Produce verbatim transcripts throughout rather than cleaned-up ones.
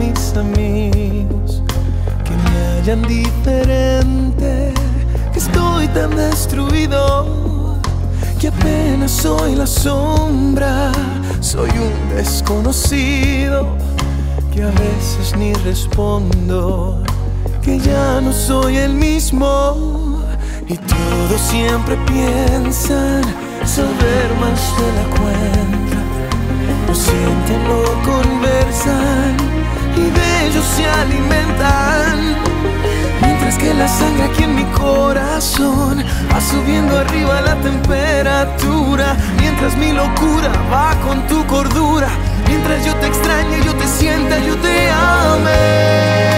mis amigos que me hallan diferente, que estoy tan destruido, que apenas soy la sombra, soy un desconocido, que a veces ni respondo, que ya no soy el mismo. Y todos siempre piensan saber más de la cuenta, lo sienten, lo conversan y de ellos se alimentan, mientras que la sangre aquí en mi corazón va subiendo arriba la temperatura, mientras mi locura va con tu cordura, mientras yo te extrañe, yo te sienta, yo te ame.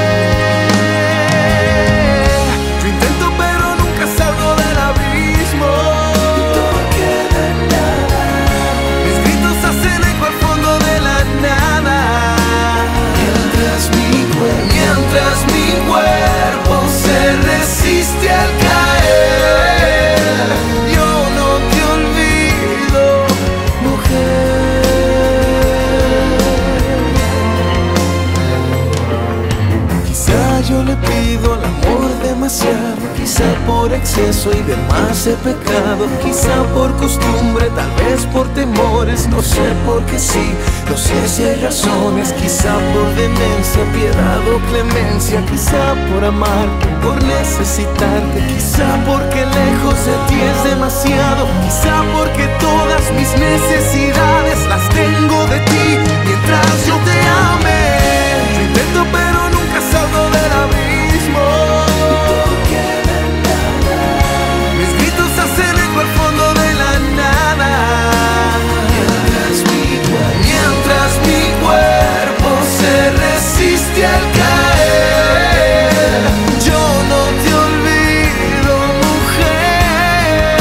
Yo intento pero nunca salgo del abismo, y todo queda en nada. Mis gritos hacen eco al fondo de la nada, mientras mi cuerpo, mientras mi cuerpo se resiste al caer. Yo no te olvido, mujer. Quizá yo le pido al amor demasiado, quizá por exceso y demás he pecado, quizá por costumbre, tal vez por temores, no sé por qué sí, no sé si hay razones, quizá por demencia, piedad o clemencia, quizá por amarte, por necesitarte, quizá porque lejos de ti es demasiado, quizá porque todas mis necesidades las tengo de ti, mientras yo te ame. Yo intento pero nunca salgo del abismo, y todo queda en nada. Mis gritos hacen eco al fondo de la nada, mientras mi cuerpo, mientras mi cuerpo se resiste al caer. Yo no te olvido, mujer.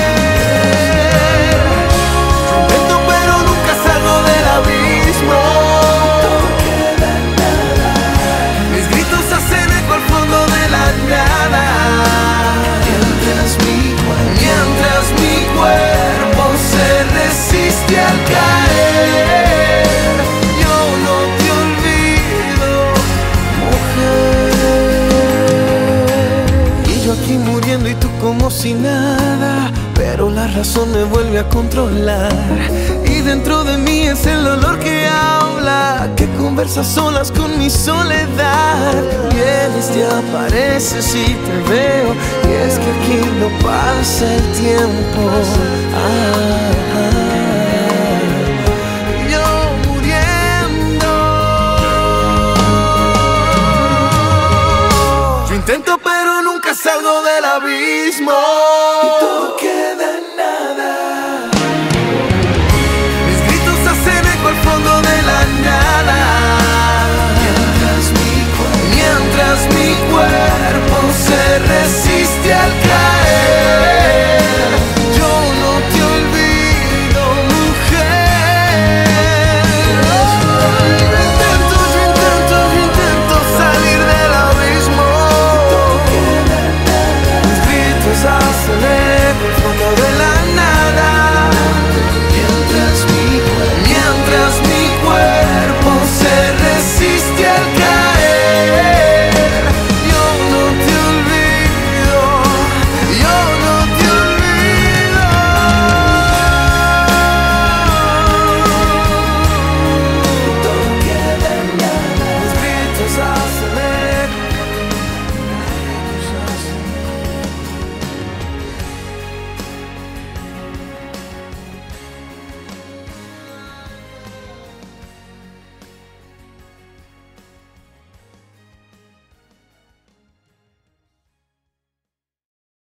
Yo intento pero nunca salgo del abismo, y todo queda en nada. Mis gritos hacen eco al fondo de la nada, mientras mi cuerpo, mientras mi cuerpo se resiste al caer. Yo no te olvido, mujer. Y yo aquí muriendo y tú como si nada, pero la razón me vuelve a controlar, y dentro de mí es el olor que habla, que conversa solas con mi soledad. Vienes, te apareces y te veo, y es que aquí no pasa el tiempo. Ah, ah, yo muriendo. Yo intento pero nunca salgo del abismo, y todo queda en